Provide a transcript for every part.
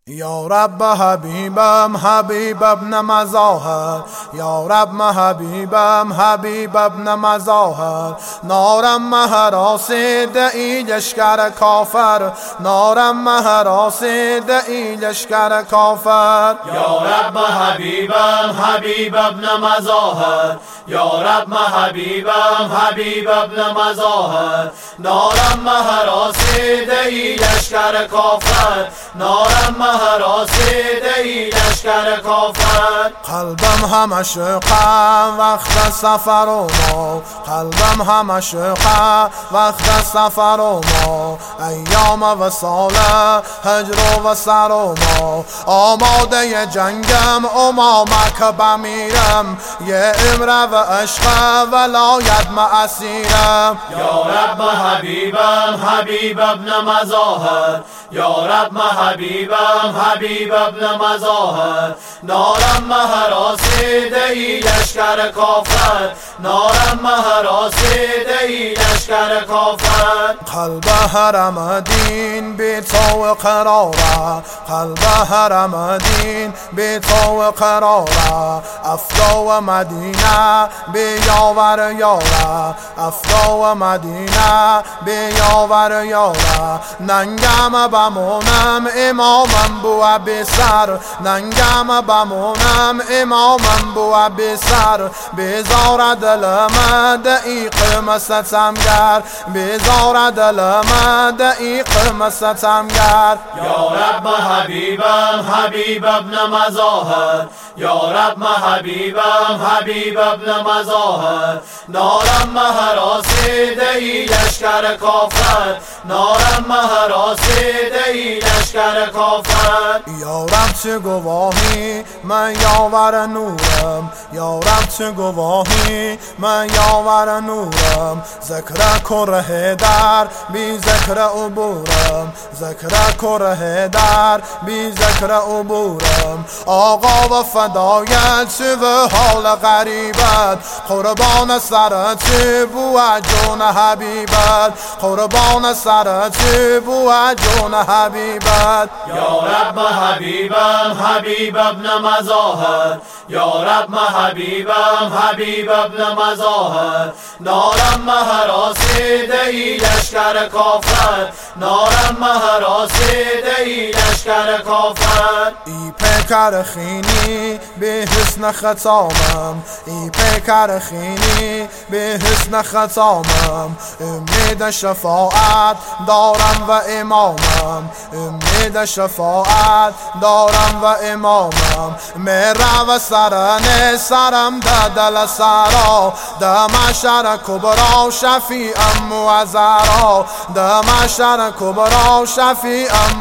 یا رب حبیبم حبیب ابن مظاهر، یا رب حبیبم حبیب ابن مظاهر. نارم مهراسید ای لشکر کافر، نارم مهراسید ای لشکر کافر. یا رب حبیبم حبیب ابن مظاهر، یا رب حبیبم حبیب ابن مظاهر. نارم مهراسید ای لشکر کافر، نارم مهراسید ای لشکر کافر. قلبم همش غم وقت سفر و ما، قلبم همش غم وقت سفر و ما. ایام وصال هجر و سر و ما، آماده جنگم امامک بمیرم. یه امر و عشق ولایت معصیرم. یا رب حبیبم حبیب ابن مظاهر، یا رب حبیبم حبیب ابن مظاهر. نارم مهراسید ای لشکر کافر، نارم مهراسید ای لشکر کافر. قلب حرم دین بی تو قراره، قلب حرم دین بی تو قراره. افدا و مدینه بی یاور یاره، افدا و مدینه بی یاور یاره. ننگم بمونم امامم بو بسر، ننگم بمونم امامم بو بسر. بیزار دل من دقیق ستمگر، بیزار دل من دقیق ستمگر. یا رب حبیبم حبیب ابن مظاهر، یا رب حبیبم حبیب ابن مظاهر. نارم مهراسید ای لشکر کافر، نارم مهراسید ای لشکر کافر. یا رب چه گواهی من یاور نورم، یا رب چه گواهی من یاور نورم. ذکر کره در بی ذکر عبورم، ذکر کره در بی ذکر عبورم. آقا و فدایت چه و حال غریبت، قربان سر چه بو جون حبیبت، قربان سر چه بو جون حبیبت. یا رب حبیبم حبیب ابن مظاهر، یا رب حبیبم حبیب ابن مظاهر. نارم مهراسید ای لشکر کافر، نارم مهراسید ای لشکر کافر. ای پیکر خینی به حسن ختامم، ای پیکر خینی به حسن ختامم. امید شفاعت دارم و امامم، امید شفاعت دارم و امامم. میره و سرن سرم ده دل سرا، ده محشر کبرا شفیعم معذرا، ده محشر کبرا شفیعم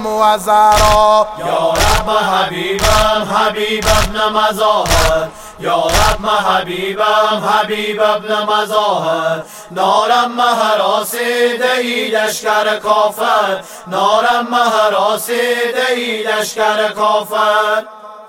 معذرا. یا رب حبیبم حبیب ابن مظاهر، یا رب حبیبم حبیب ابن مظاهر. نارم مهراسید ای لشکر کافر، نارم مهراسید ای لشکر کافر.